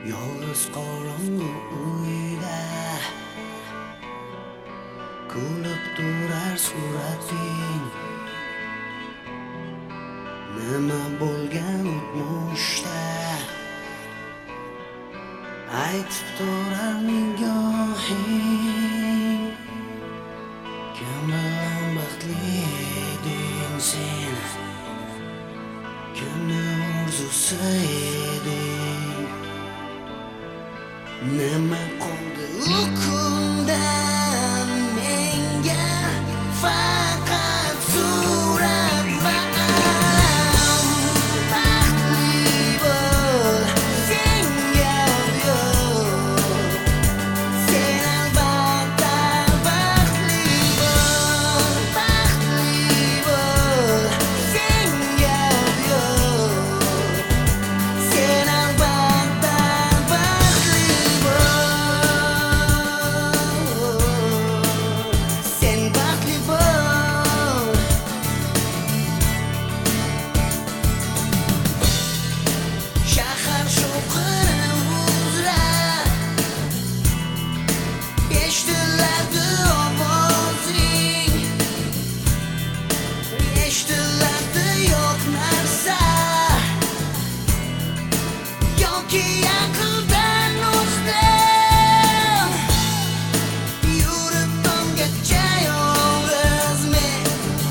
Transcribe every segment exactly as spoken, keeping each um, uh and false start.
Yolg'iz qorong'u uyda kulib turar surating. Nima bo'lgan o'tmishda aytib turar nigohing. Kim bilan baxtli eding sen, kimni orzusi eding. Nima qoldi u kundan menga faqat surat va alam. Baxtli bo'l, senga yo'q. Sen albatta baxtli bo'l, baxtli bo'l, senga yo'q. Sen albatta baxtli bo'l, sen baxtli bo'l. Shahar shovqini uzra eshitiladi ovozing, eshitiladi yo'q narsa yoki aqldan o'zdim. Yurib tomgacha yolg'iz men,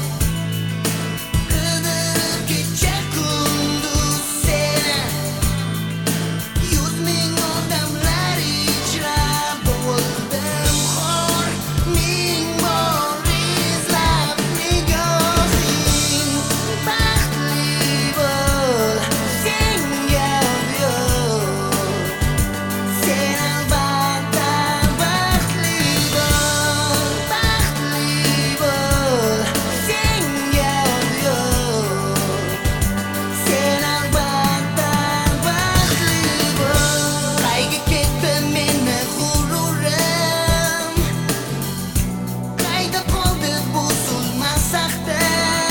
qidirib kecha kunduz seni. Yuz ming odamlar ichra bo'ldim xor, ming bor izlab nigohing. Baxtli bo'l, senga yo'q. Sen albatta baxtli bo'l, baxtli bo'l, senga yo'q. Sen albatta baxtli bo'l. Qayga ketdi meni g'ururim, qayda qoldi bu zulmat saxta.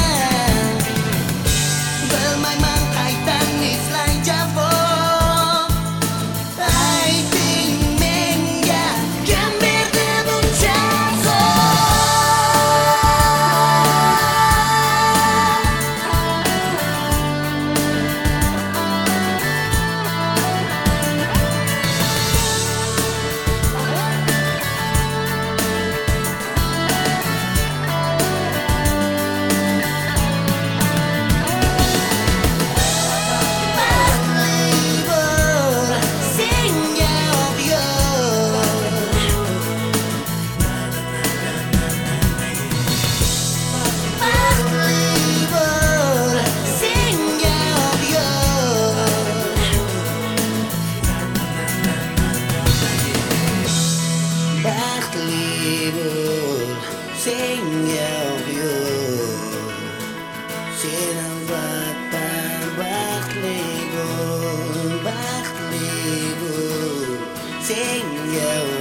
Bilmayman qaydan izlay javob. Ayting menga, kim berdi buncha baxtli bo'l, senga yo'q. Baxtli bo'l, senga yo'q. Baxtli bo'l, senga yo'q. Sen albatta baxtli bo'l, baxtli bo'l, senga